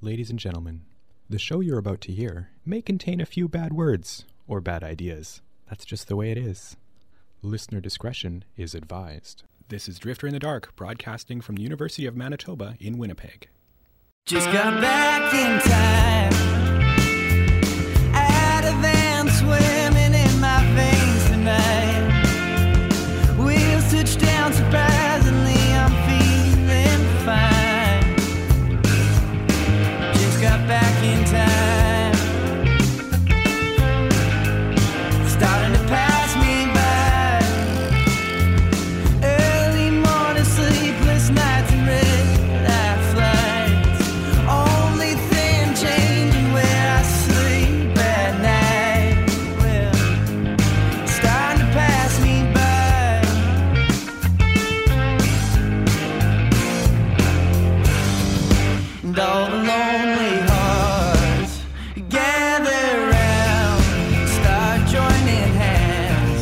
Ladies and gentlemen, the show you're about to hear may contain a few bad words or bad ideas. That's just the way it is. Listener discretion is advised. This is Drifter in the Dark, broadcasting from the University of Manitoba in Winnipeg. Just got back in time. Out of them swimming in my veins tonight. Wheels touch down surprisingly, I'm feeling fine. Just got back in time. Starting to pass me by. Early morning sleepless nights and red-eye flights. Only thing changing where I sleep at night. Well, starting to pass me by. And all the lonely hearts gather round, start joining hands.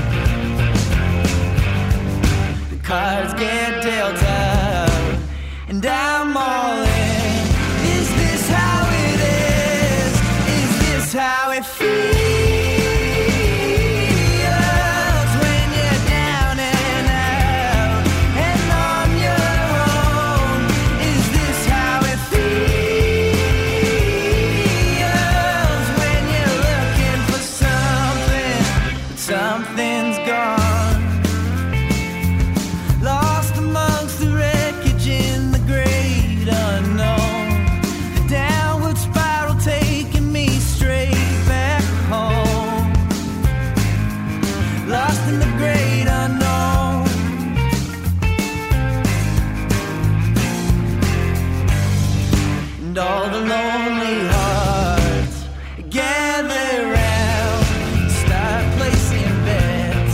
The cards get dealt out, and I'm all in. Is this how it is? Is this how it feels when you're down and out and on your own? Is this how it feels when you're looking for something, but something's gone? Lost amongst the wreckage in the great unknown. The downward spiral taking me straight back home. Lost in the great unknown. And all the lonely hearts gather round, start placing bets.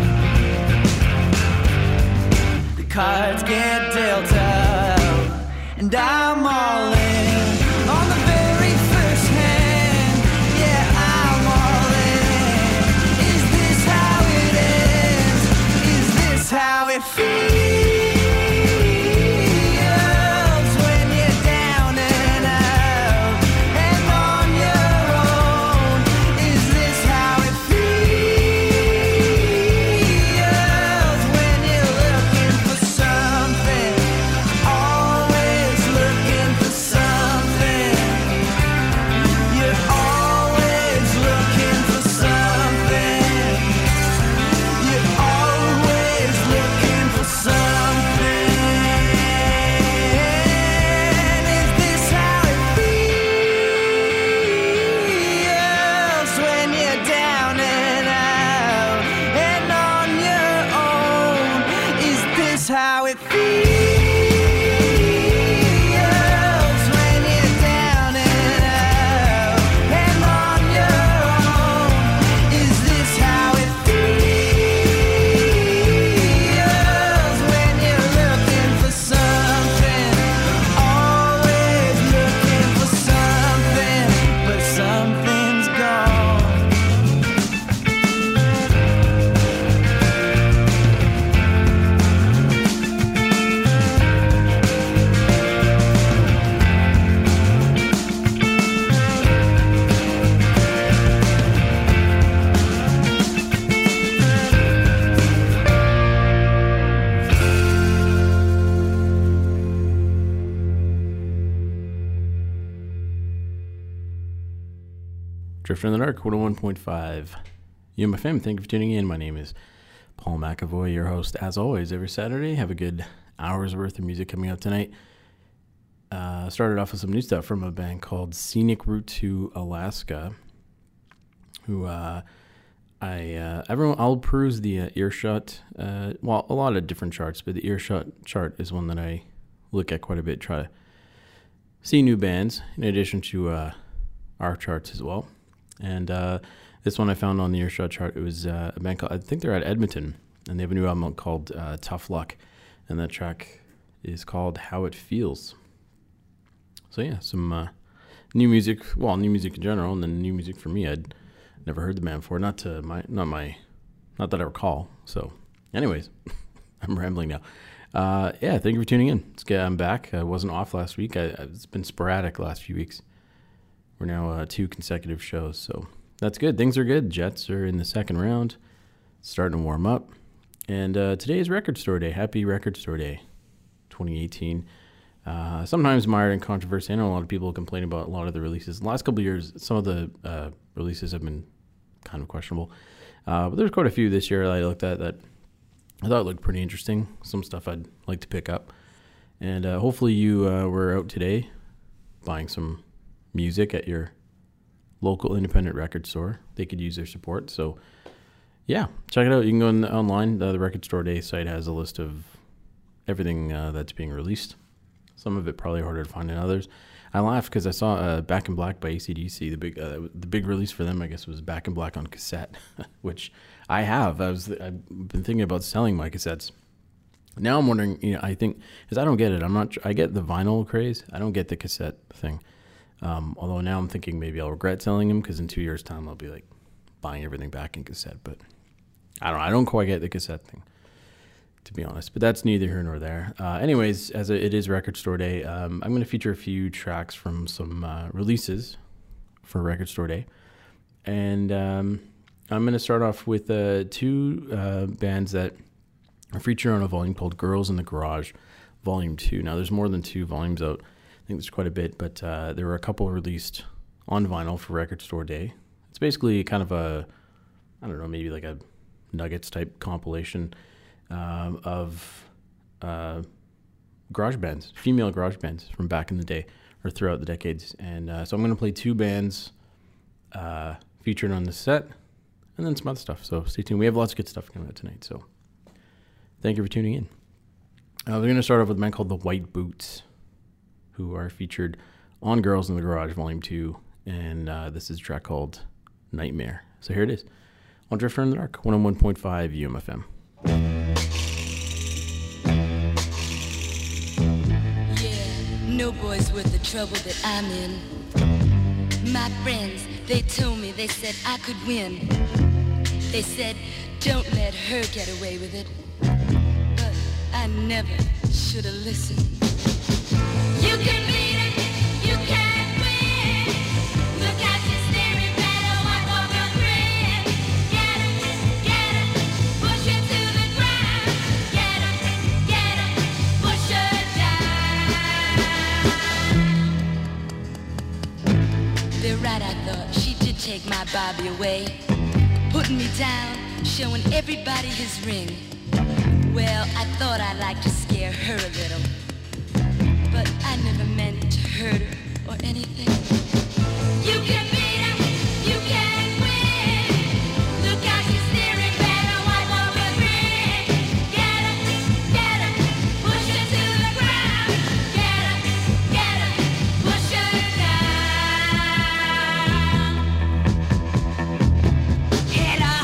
The cards get dealt out, and I'm all in. On the very first hand, yeah, I'm all in. Is this how it is? Is this how it feels when you're down and out and on your own? Is this how it feels when you're looking for something? Always looking for something. You're always looking for something. You're always looking for something. Is this how it feels when you're down and out and on your own? Is this how it feels when you're down and out and on your own? Is this how it feels when you're looking for something? Always looking for something, but something's gone. Drifter in the Dark, 101.5. UMFM, thank you for tuning in. My name is Paul McAvoy, your host, as always, every Saturday. Have a good hour's worth of music coming up tonight. Started off with some new stuff from a band called Scenic Route to Alaska, who I'll peruse the Earshot, a lot of different charts, but the Earshot chart is one that I look at quite a bit, try to see new bands, in addition to our charts as well. And this one I found on the Earshot chart. It was a band called, I think they're at Edmonton, and they have a new album called Tough Luck, and that track is called How It Feels. So yeah, some new music in general, and then new music for me. I'd never heard the band before, not that I recall. So anyways, I'm rambling now. Yeah, thank you for tuning in. I'm back. I wasn't off last week. It's been sporadic the last few weeks. We're now 2 consecutive shows, so that's good. Things are good. Jets are in the second round, starting to warm up. And today is Record Store Day. Happy Record Store Day 2018. Sometimes mired in controversy. I know a lot of people complain about a lot of the releases. The last couple of years, some of the releases have been kind of questionable. But there's quite a few this year I looked at that I thought looked pretty interesting. Some stuff I'd like to pick up. And hopefully you were out today buying some music at your local independent record store. They could use their support. So, yeah, check it out. You can go online. The Record Store Day site has a list of everything that's being released. Some of it probably harder to find than others. I laughed because I saw Back in Black by AC/DC. The big release for them, I guess, was Back in Black on cassette, which I have. I've been thinking about selling my cassettes. Now I'm wondering, I think, because I don't get it. I get the vinyl craze. I don't get the cassette thing. Although now I'm thinking maybe I'll regret selling them because in 2 years' time I'll be like buying everything back in cassette. But I don't know. I don't quite get the cassette thing, to be honest, but that's neither here nor there. Anyways, it is Record Store Day, I'm going to feature a few tracks from some releases for Record Store Day. And I'm going to start off with 2 bands that are featured on a volume called Girls in the Garage, Volume 2. Now, there's more than 2 volumes out. I think there's quite a bit, but there were a couple released on vinyl for Record Store Day. It's basically kind of maybe like a Nuggets type compilation of garage bands, female garage bands from back in the day or throughout the decades. And so I'm going to play 2 bands featured on the set and then some other stuff. So stay tuned. We have lots of good stuff coming out tonight. So thank you for tuning in. We're going to start off with a band called the White Boots, who are featured on Girls in the Garage Volume 2. And this is a track called Nightmare. So here it is on Drifter in the Dark, 101.5 UMFM. No boy's worth the trouble that I'm in. My friends, they told me, they said I could win. They said, don't let her get away with it. But I never should have listened. You can beat it, you can't win. Look at you staring, better wipe off your grin. Get it, push it to the ground. Get it, push her down. They're right, I thought. She did take my Bobby away, putting me down, showing everybody his ring. Well, I thought I'd like to scare her a little, but I never meant to hurt her or anything. You can beat her, you can win. Look out, she's staring, better wipe off her grin. Get her, push her to the ground. Get her, push her down. Hit her,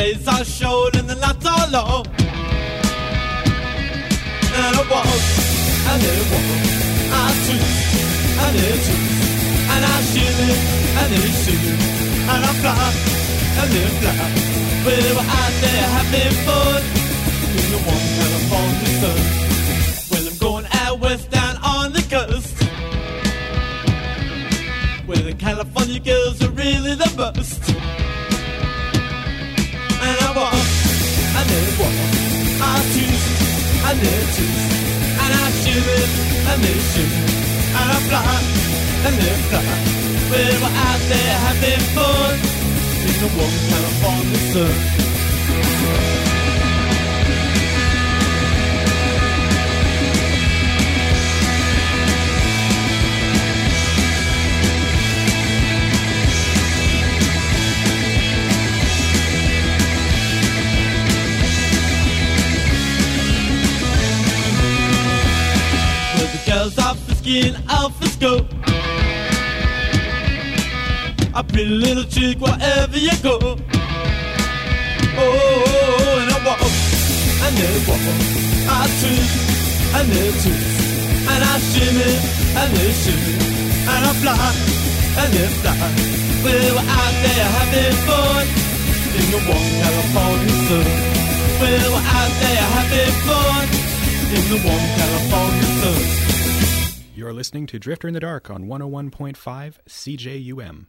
days are short and the nights are long. And I walk, and then I walk, I twist, and then I twist, and I shimmy, and then I shimmy, and I fly, and then I fly. We were out there having fun in the warm California sun. Well, I'm going out west down on the coast, where the California girls are really the best. And I walk, and then I walk, I twist, and then I twist, and I shimmy, and then I shimmy, and I fly, and then I fly. We were out there having fun in the warm California sun. Girls off the skin, off the scope. A pretty little chick wherever you go. Oh, and I walk, and then I walk, I twist, and then I twist, and I shimmy, and then I shimmy, and I fly, and then I fly. We were out there having fun in the warm California sun. We were out there having fun in the warm California sun. You're listening to Drifter in the Dark on 101.5 CJUM.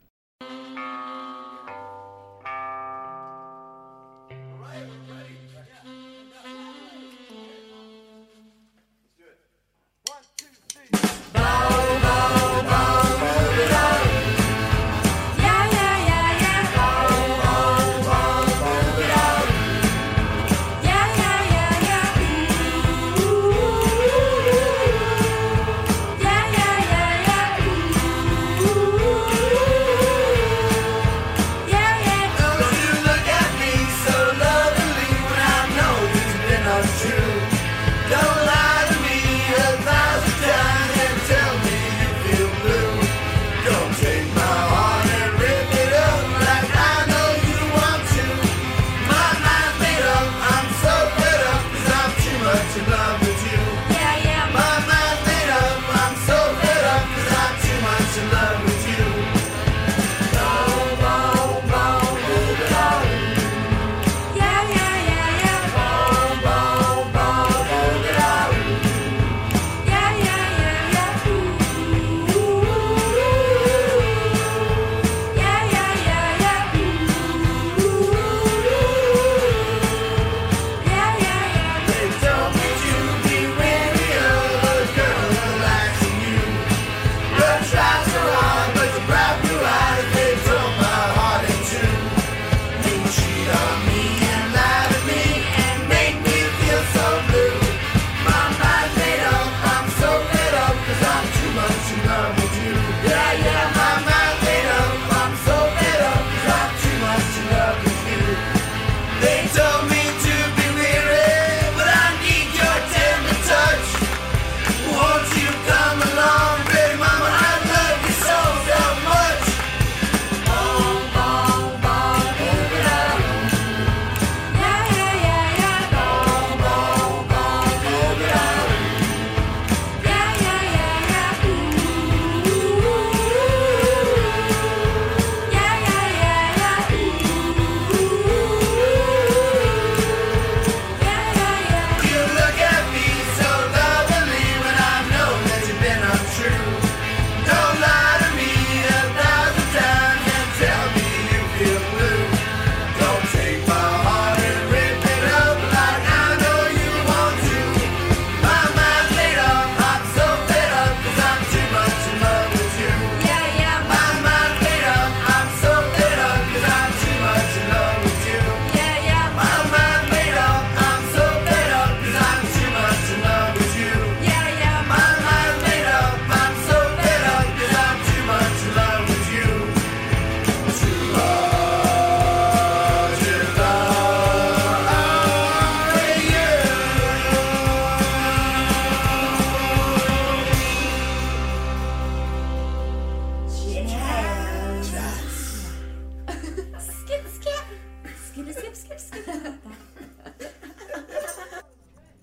Boom, boom.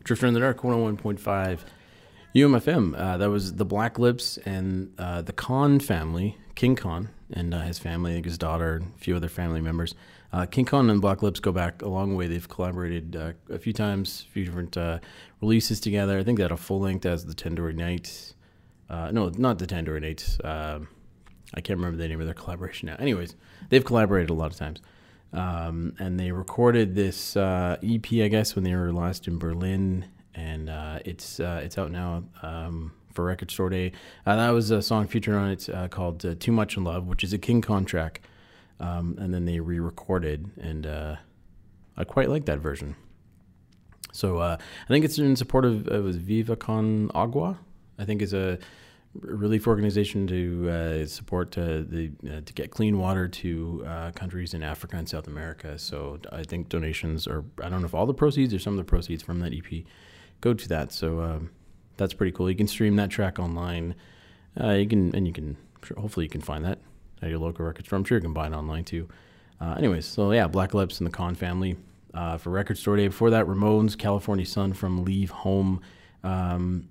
Drifter in the Dark, 101.5 UMFM. That was the Black Lips and the Khan family, King Khan, and his family, I think his daughter, and a few other family members. King Khan and Black Lips go back a long way. They've collaborated a few times, a few different releases together. I think they had a full length as the Tandoori Nights. No, not the Tandoori Nights. I can't remember the name of their collaboration now. Anyways, they've collaborated a lot of times. And they recorded this EP, I guess, when they were last in Berlin. And it's out now for Record Store Day. That was a song featured on it called Too Much in Love, which is a King Khan track. And then they re-recorded, and I quite like that version. So I think it's in support of Viva Con Agua. I think is a relief organization to support to get clean water to countries in Africa and South America. So I think donations, or I don't know if all the proceeds or some of the proceeds from that EP go to that. So that's pretty cool. You can stream that track online. Hopefully you can find that at your local record store. I'm sure you can buy it online too. Anyways, so yeah, Black Lips and the Khan family for Record Store Day. Before that, Ramones, California Sun from Leave Home. I'm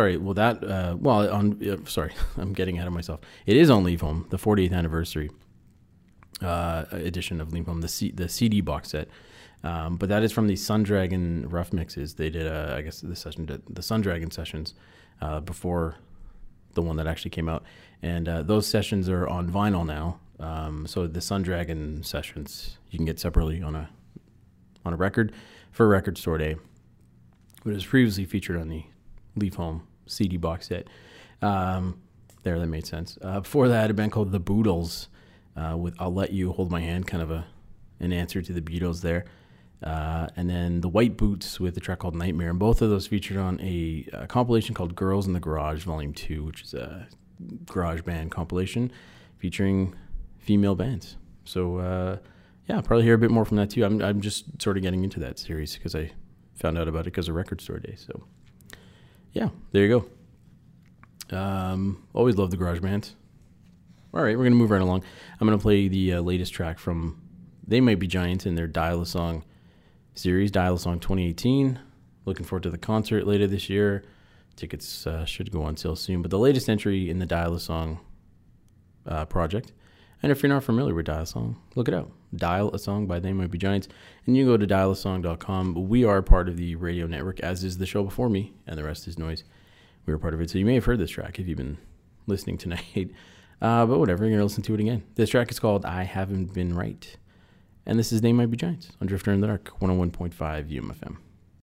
getting ahead of myself. It is on Leave Home, the 40th anniversary edition of Leave Home, the CD box set. But that is from the Sundragon rough mixes. They did, I guess, the Sundragon sessions before the one that actually came out. And those sessions are on vinyl now. So the Sundragon sessions you can get separately on a record for Record Store Day. It was previously featured on the Leave Home CD box set. That made sense. Before that, a band called The Boodles with I'll Let You Hold My Hand, kind of an answer to the Beatles there. And then The White Boots with a track called Nightmare. And both of those featured on a compilation called Girls in the Garage Volume 2, which is a garage band compilation featuring female bands. So, yeah, I'll probably hear a bit more from that too. I'm just sort of getting into that series because I found out about it because of Record Store Day. So, yeah, there you go. Always love the garage bands. All right, we're going to move right along. I'm going to play the latest track from They Might Be Giants in their Dial-A-Song series, Dial-A-Song 2018. Looking forward to the concert later this year. Tickets should go on sale soon. But the latest entry in the Dial-A-Song project. And if you're not familiar with Dial-A-Song, look it up. Dial-A-Song by They Might Be Giants. And you go to dialasong.com. We are part of the radio network, as is the show before me, and the rest is noise. We are part of it. So you may have heard this track if you've been listening tonight. But whatever, you're going to listen to it again. This track is called I Haven't Been Right. And this is They Might Be Giants on Drifter in the Dark, 101.5 UMFM.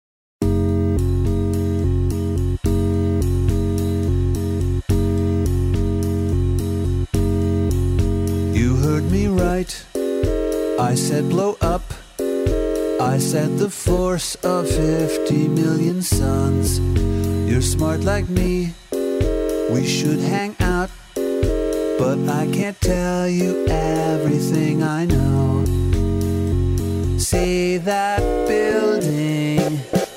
You heard me right. I said blow up. I said the force of 50 million suns. You're smart like me. We should hang out. But I can't tell you everything I know. Say that building.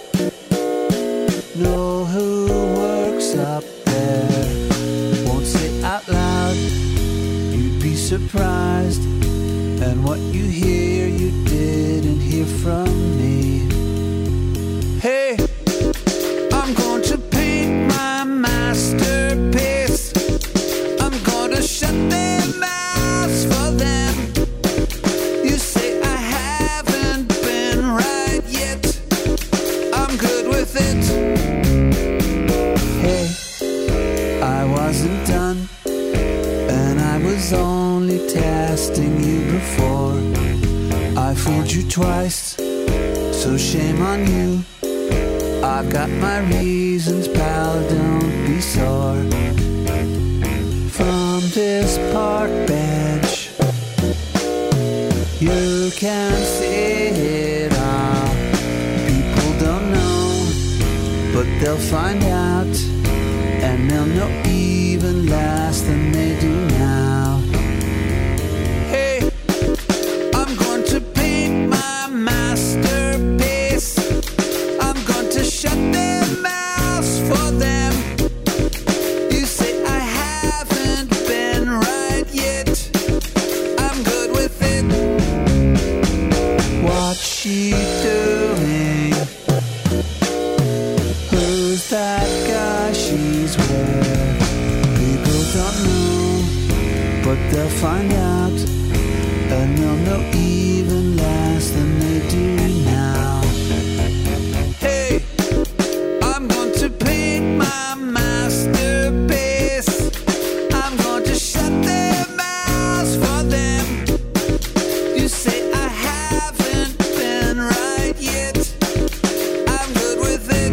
Know who works up there. Won't say out loud. You'd be surprised. And what you hear, you didn't hear from me. Hey, I'm going to paint my masterpiece. I'm going to shut their mouths for them. You say I haven't been right yet. I'm good with it. Hey, I wasn't done. And I was only testing you before. I fooled you twice, so shame on you. I've got my reasons, pal, don't be sore. From this park bench, you can see it all. People don't know, but they'll find out. And they'll know even less than they do now. Hey, I'm going to paint my masterpiece. I'm going to shut their mouths for them. You say I haven't been right yet. I'm good with it. What's she doing? they'll find out, and they'll know even less than they do now. Hey, I'm going to paint my masterpiece. I'm going to shut their mouths for them. You say I haven't been right yet. I'm good with it.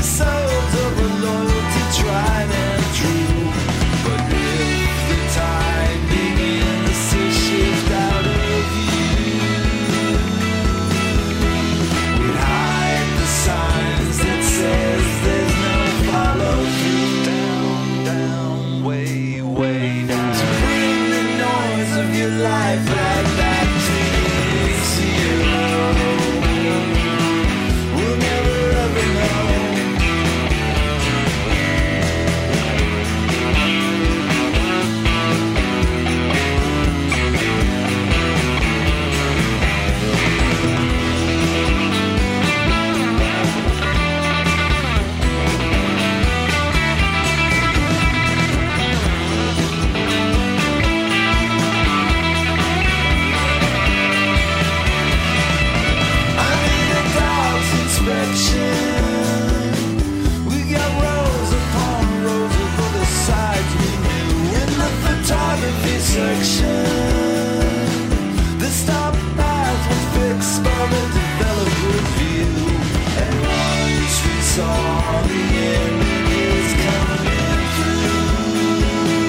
souls of a loyalty tried and true. But if the tide begins to shift out of you, we hide the signs that says there's no follow through. Down, down, way, way down. So bring the noise of your life right back to zero. We'll never ever know. We got rows upon rows of other sides we knew in the photography section. The stop path was fixed by the developer view, and once we saw the images coming through,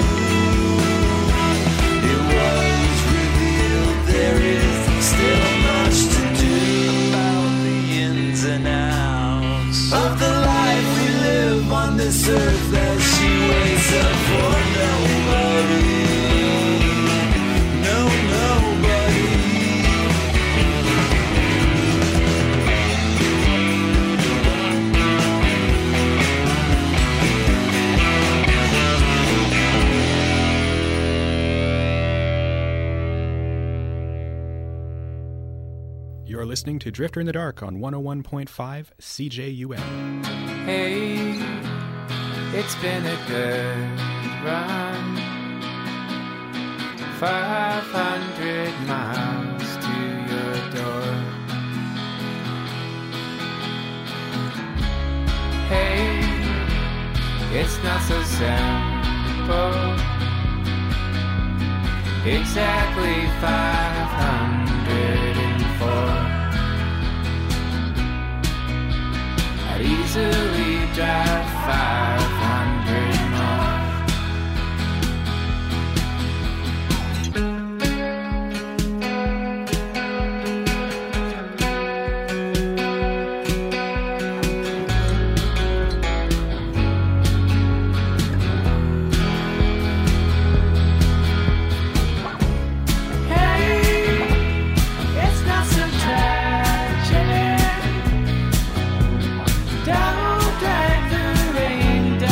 it was revealed there is still much to do about the ins and outs of the life we live on this earth as she waits up for nobody. No, nobody. You're listening to Drifter in the Dark on 101.5 CJUM. Hey, it's been a good run. 500 miles to your door. Hey, it's not so simple. Exactly 504. I'd easily drive 500 more. Don't drag the rain down.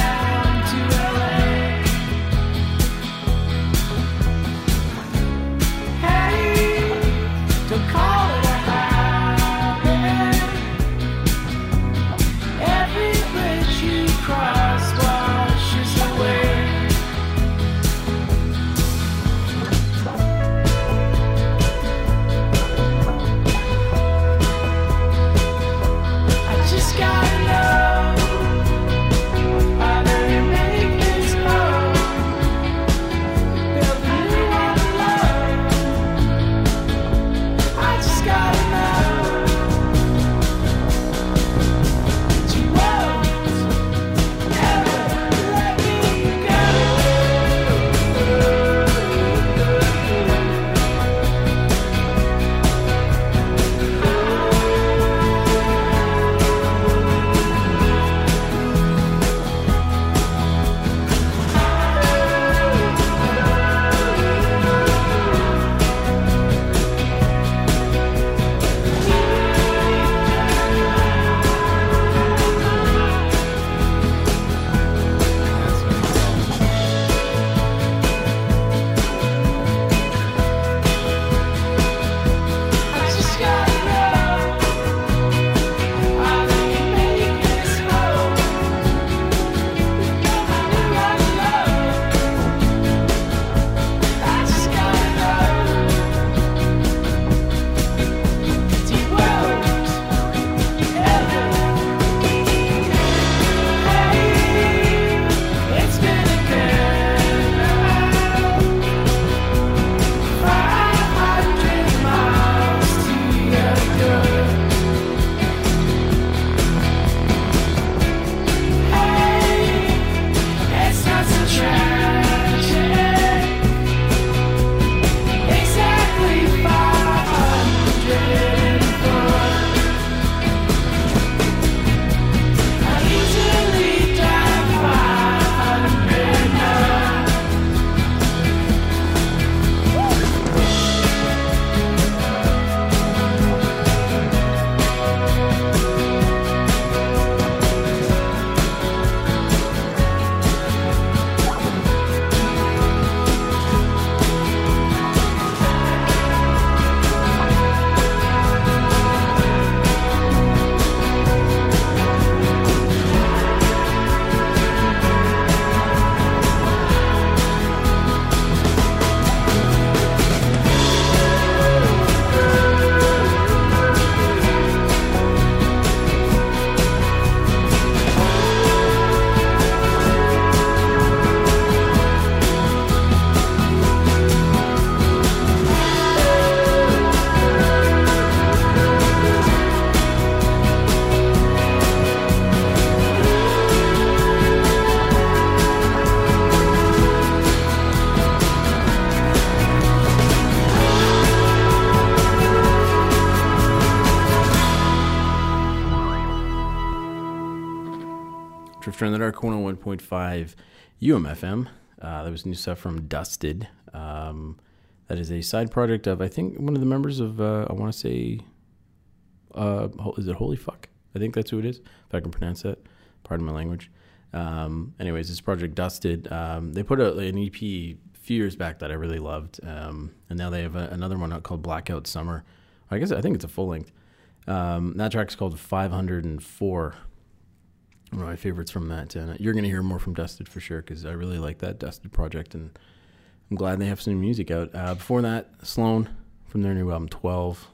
Drifter in the Dark 101.5 UMFM. That was new stuff from Dusted. That is a side project of, I think, one of the members of, I want to say, is it Holy Fuck? I think that's who it is, if I can pronounce that. Pardon my language. Anyways, this project Dusted, they put out an EP a few years back that I really loved. And now they have another one out called Blackout Summer. I think it's a full length. That track's called 504. One of my favorites from that. And you're going to hear more from Dusted for sure, because I really like that Dusted project, and I'm glad they have some new music out. Before that, Sloan from their new album 12.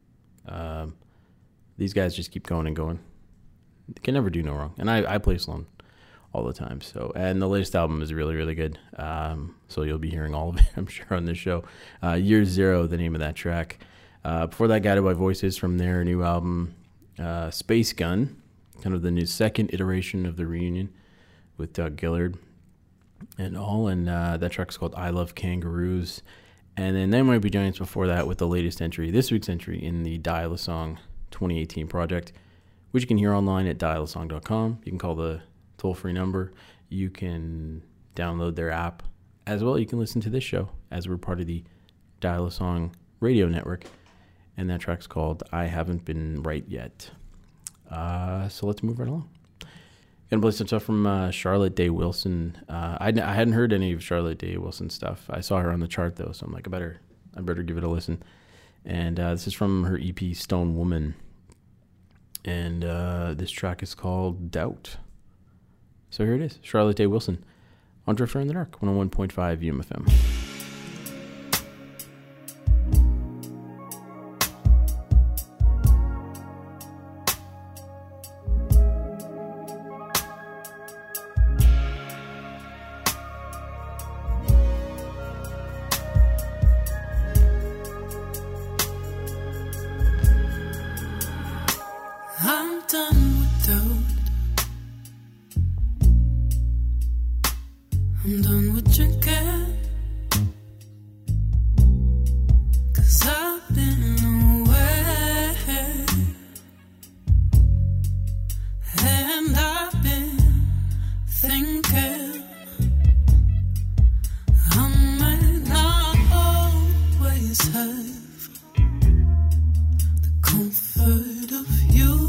These guys just keep going and going. They can never do no wrong. And I play Sloan all the time. So, and the latest album is really, really good. So you'll be hearing all of it, I'm sure, on this show. Year Zero, the name of that track. Before that, Guided by Voices from their new album, Space Gun, kind of the new second iteration of the reunion with Doug Gillard and all. And that track's called I Love Kangaroos. And then they might be joining us before that with the latest entry, this week's entry in the Dial-A-Song 2018 project, which you can hear online at dialasong.com. You can call the toll-free number. You can download their app. As well, you can listen to this show as we're part of the Dial-A-Song radio network. And that track's called I Haven't Been Right Yet. So let's move right along. Gonna play some stuff from Charlotte Day Wilson. I hadn't heard any of Charlotte Day Wilson stuff. I saw her on the chart though, so I'm like, I better give it a listen. And this is from her EP Stone Woman, and this track is called Doubt. So here it is, Charlotte Day Wilson on Drifter in the Dark, 101.5 UMFM. I'm done with doubt. I'm done with drinking, 'cause I've been away, and I've been thinking I might not always have the comfort of you.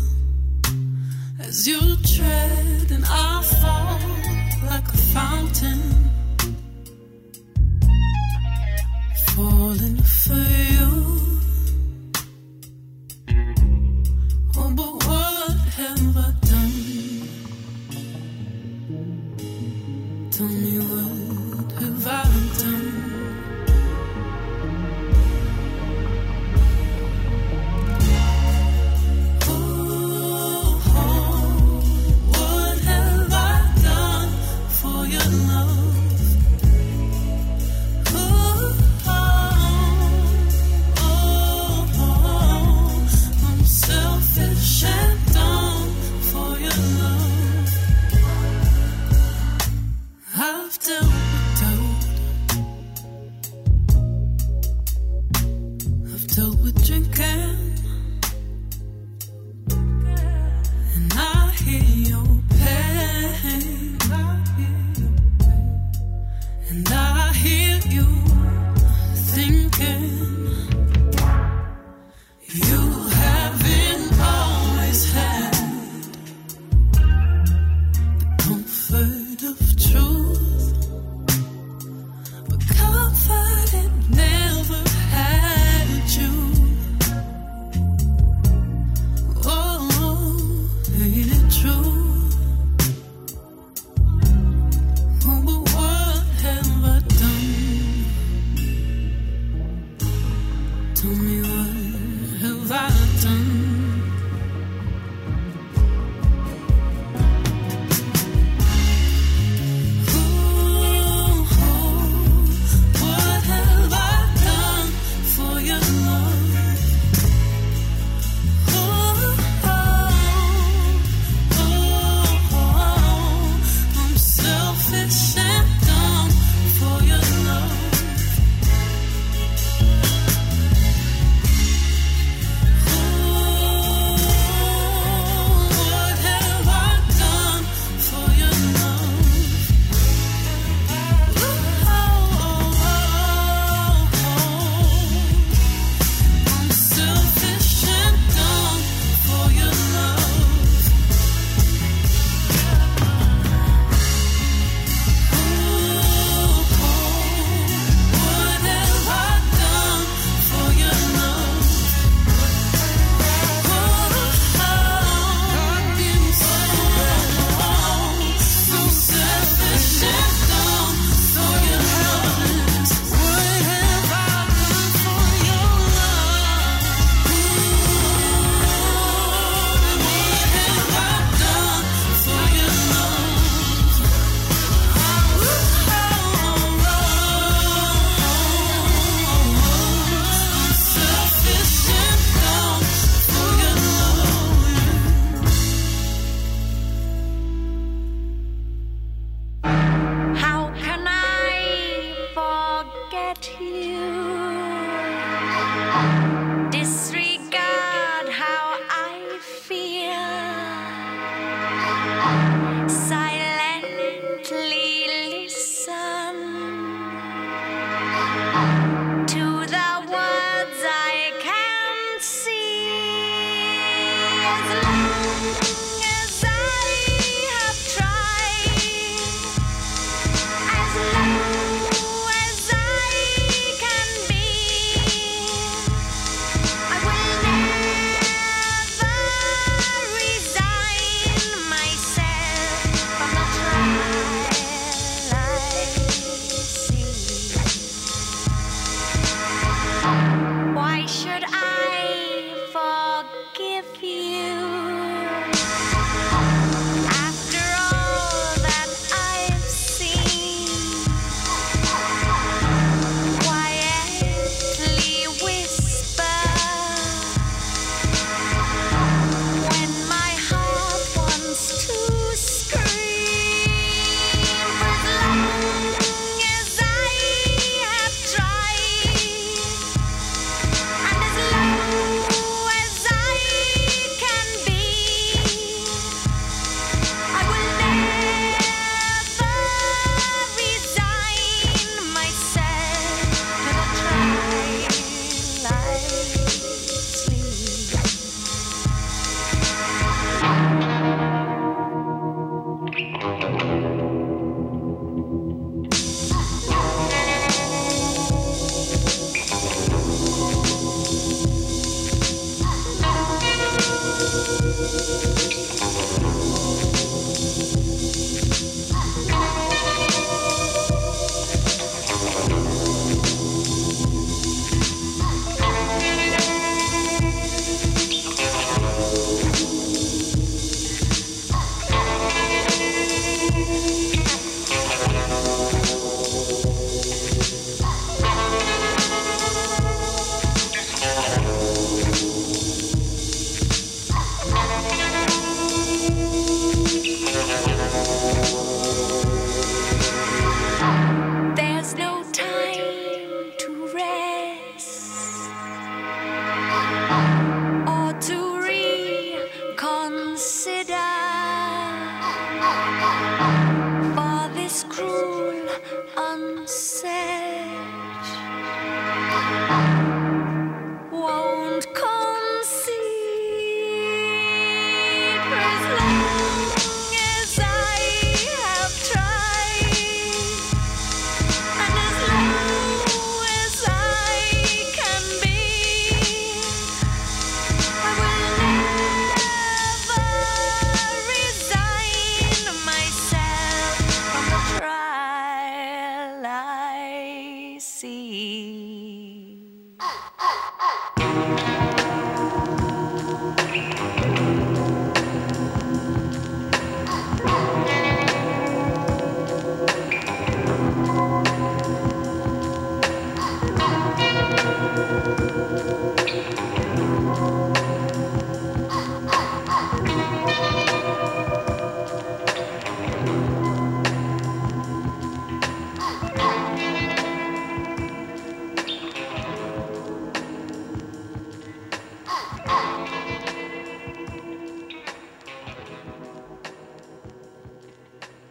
As you tread and I fall like a fountain, falling for you. Oh, but what have I done? Tell me, what have I done? What have I done for your love?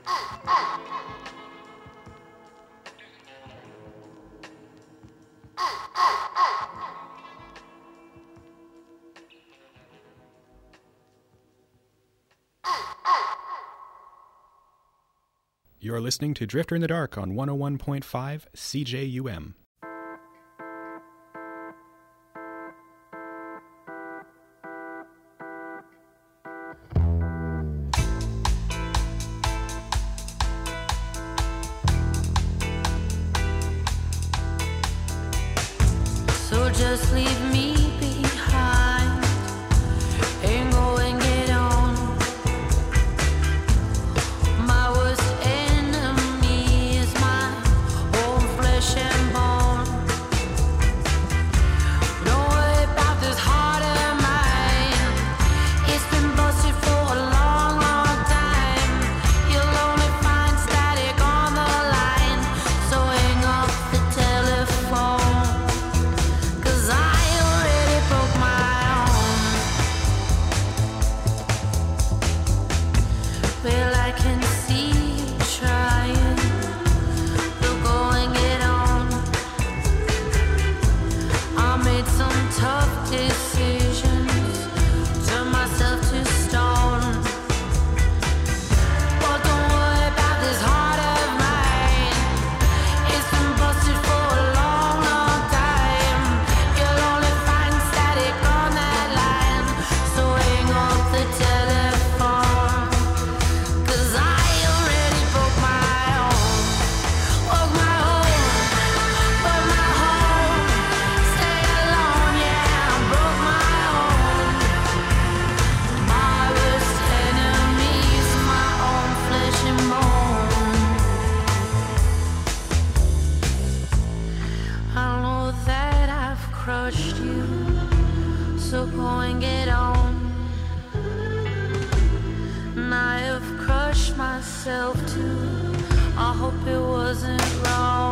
You're listening to Drifter in the Dark on 101.5 CJUM. So just leave me behind and go and get on. My worst enemy is my own flesh and bone. Don't worry about this heart of mine. It's been busted for a long, long time. You'll only find static on the line. So hang up the telephone. 'Cause I already broke my own. Well, I can see you trying. So go and get on. I made some tough decisions. Turn myself to stone. But don't worry about this heart of mine. It's been busted for a long, long time. You'll only find static on that line. So hang up the telephone. 'Cause I already broke my own. Broke my home. Broke my home. Stay alone, yeah. Broke my own. My worst enemy's my own flesh and bone. I know that I've crushed you, so go and get on. And I have crushed myself too. I hope it wasn't wrong.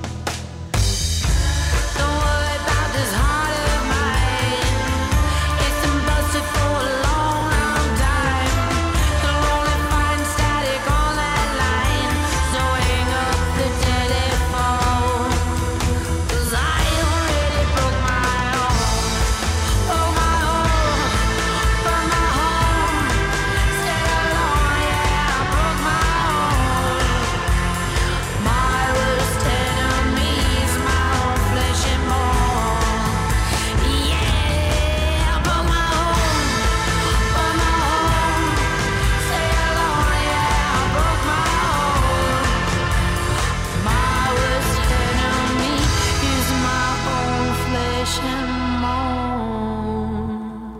Don't worry about this heart of mine. It's been busted for a long, long time. You'll only find static on that line. So hang up the telephone. 'Cause I already broke my own. Broke my home. Broke my home. Stay alone, yeah. Broke my own. My worst enemy's my own flesh and bone. Yeah, broke my home. Broke my home. Stay alone, yeah. Broke my own. My worst enemy is my own flesh and bone.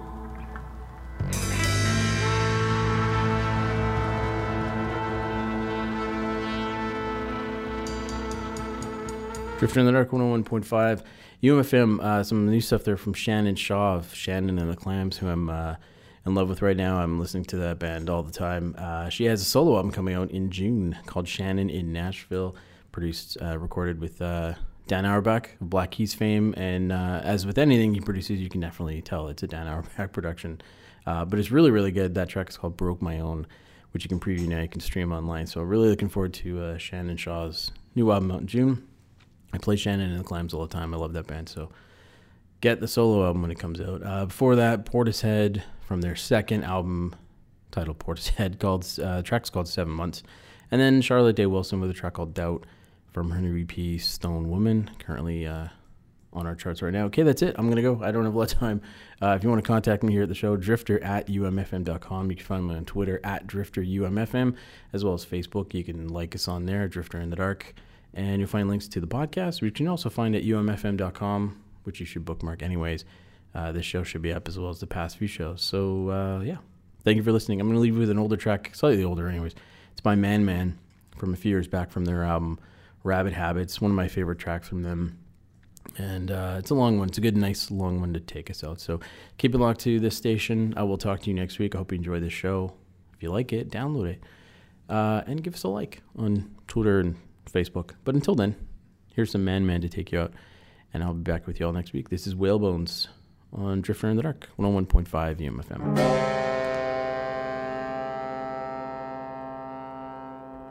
Drifter in the Dark 101.5 UMFM. Some new stuff there from Shannon Shaw of Shannon and the Clams, who I'm in love with right now. I'm listening to that band all the time. She has a solo album coming out in June called Shannon in Nashville, produced, recorded with Dan Auerbach of Black Keys fame. And as with anything he produces, you can definitely tell it's a Dan Auerbach production. But it's really, really good. That track is called Broke My Own, which you can preview now. You can stream online. So really looking forward to Shannon Shaw's new album out in June. I play Shannon and the Clams all the time. I love that band. So get the solo album when it comes out. Before that, Portishead from their second album titled Portishead, track's called 7 Months. And then Charlotte Day Wilson with a track called Doubt from her new EP Stone Woman, currently on our charts right now. Okay, that's it. I'm going to go. I don't have a lot of time. If you want to contact me here at the show, drifter@umfm.com. You can find me on Twitter @drifterumfm, as well as Facebook. You can like us on there, Drifter in the Dark. And you'll find links to the podcast, which you can also find at umfm.com, which you should bookmark anyways. This show should be up as well as the past few shows. So, yeah. Thank you for listening. I'm going to leave you with an older track, slightly older anyways. It's by Man Man from a few years back from their album Rabbit Habits, one of my favorite tracks from them. And it's a long one. It's a good, nice, long one to take us out. So keep it locked to this station. I will talk to you next week. I hope you enjoy this show. If you like it, download it. And give us a like on Twitter and Facebook. But until then, here's some Man Man to take you out. And I'll be back with you all next week. This is Whalebones on Drifter in the Dark, 101.5 UMFM.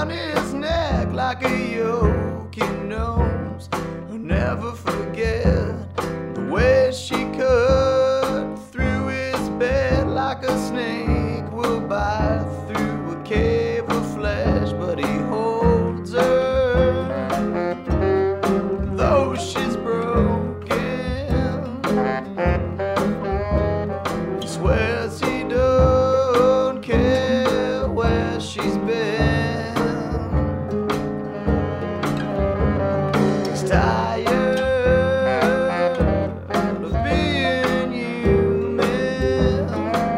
around his neck like a yoke. He knows he'll never forget the way she cut through his bed like a snake will bite through a cave of flesh. But he holds her, though she's broken. He swears he don't care where she's been. He's tired of being human.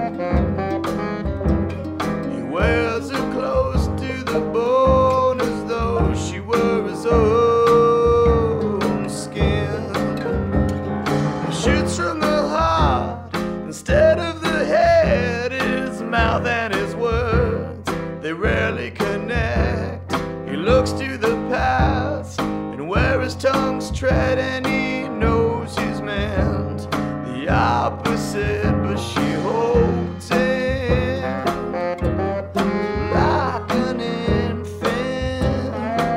He wears her close to the bone as though she were his own skin. He shoots from the heart instead of the head. His mouth and his words, they rarely connect. He looks to the past and where his tongue's tread, and he knows he's meant the opposite, but she holds him like an infant.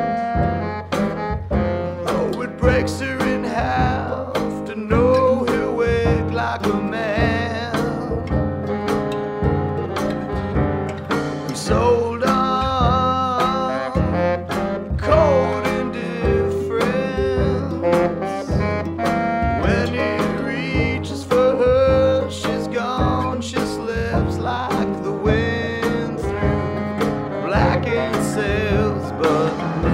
Oh, it breaks her in half to know he'll wake like a man who sold on cold indifference. When he reaches for her, she's gone. She slips like the wind through blackened sails, but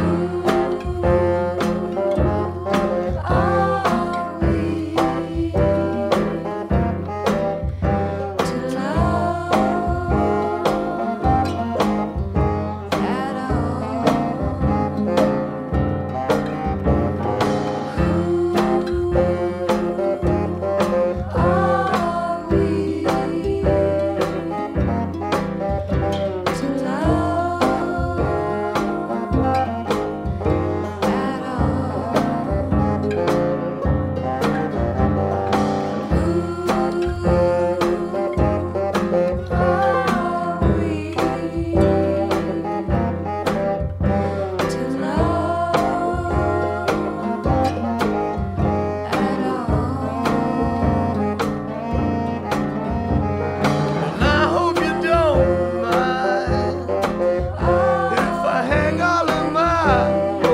and I hope you don't mind if I hang all of my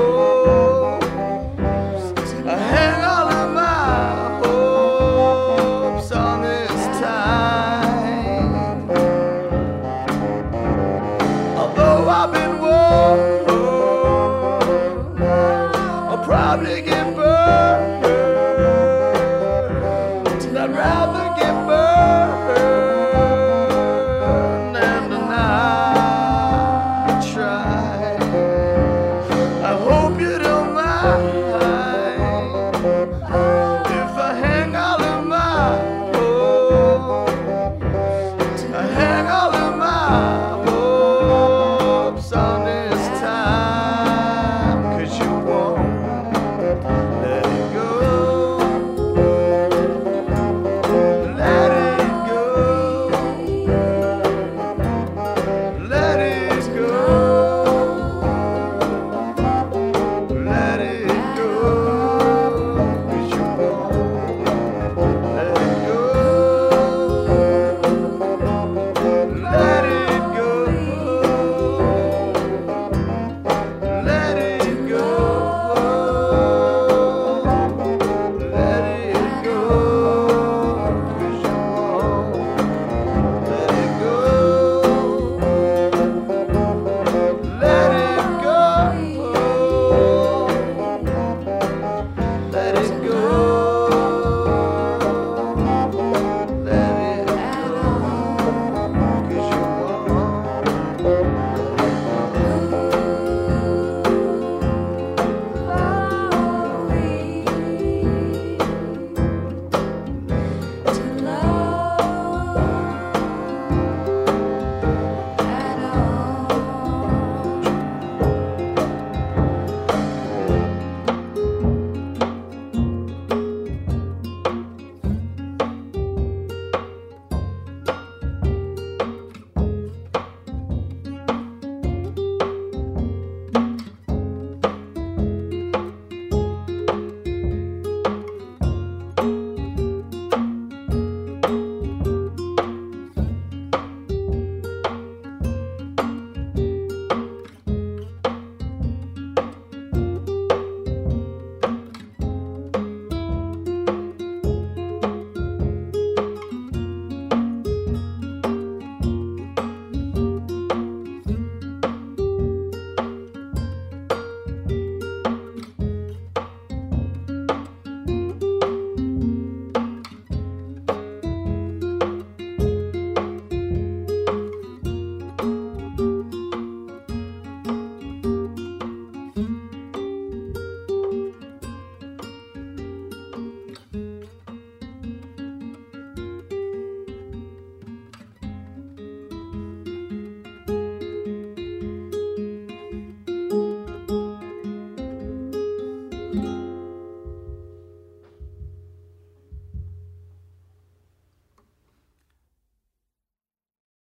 hopes. I hang all of my hopes on this time. Although I've been warned, I'll probably get